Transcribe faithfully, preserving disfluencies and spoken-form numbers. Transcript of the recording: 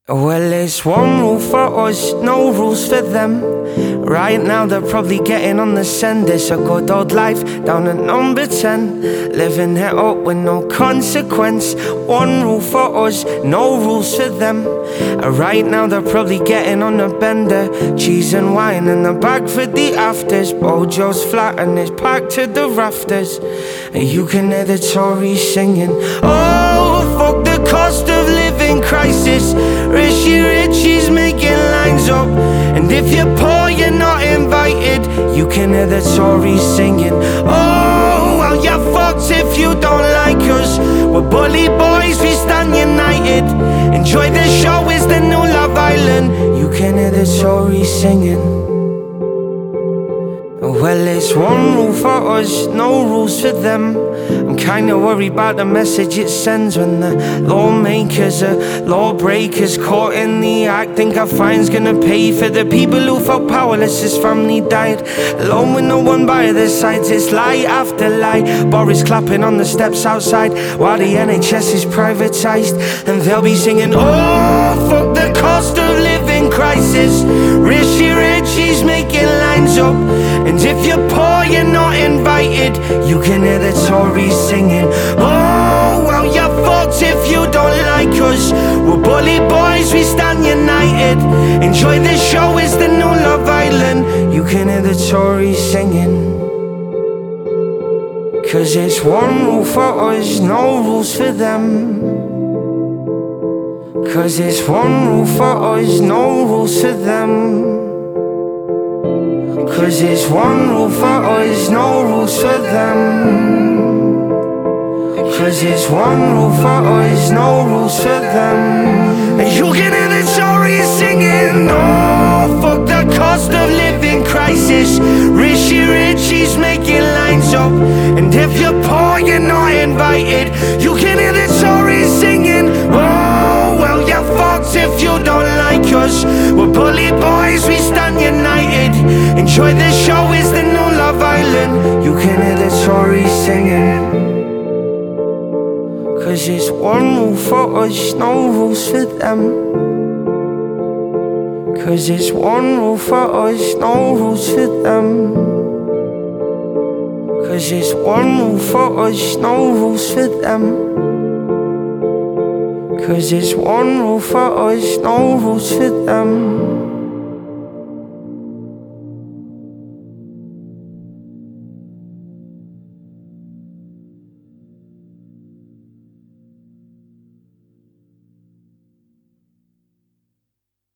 Well, it's one rule for us, no rules for them. Right now they're probably getting on the send. It's a good old life down at number ten, living it up with no consequence. One rule for us, no rules for them. Right now they're probably getting on a bender, cheese and wine in the bag for the afters. Bojo's flat and it's packed to the rafters, and you can hear the Tories singing, oh, fuck the cost of living crisis. Rishi Richie's making lines up, and if you're poor you're not invited. You can hear the Tories singing, oh, well you're fucked if you don't like us. We're bully boys, we stand united. Enjoy the show, is the new Love Island. You can hear the Tories singing. Well, it's one rule for us, no rules for them. I'm kinda worried about the message it sends when the lawmakers are lawbreakers caught in the act. Think our fine's gonna pay for the people who felt powerless as family died, alone with no one by their sides. It's lie after lie. Boris clapping on the steps outside while the N H S is privatised, and they'll be singing, oh, fuck the cost of living crisis. Rishi Richie's making lines up, and if you're poor, you're not invited. You can hear the Tories singing, oh, well, you're fucked if you don't like us. We're bully boys, we stand united. Enjoy the show, is the new Love Island. You can hear the Tories singing. Cause it's one rule for us, no rules for them. Cause it's one rule for us, no rules for them. Cause it's one rule for us, no rules for them. Cause it's one rule for us, no rules for them. And you can hear the Tories singing, oh, fuck the cost of living crisis. Rishi Richie's making lines up, and if you're poor you're not invited. You can hear the Tories singing, oh, well you're fucked if you don't like us. We're bully boys, we stand united. Enjoy the show, is the new Love Island. You can hear the Tories singing. Cause it's one rule for us, no rules for them. Cause it's one rule for us, no rules for them. Cause it's one rule for us, no rules for them. Cause it's one rule for us, no rules for them.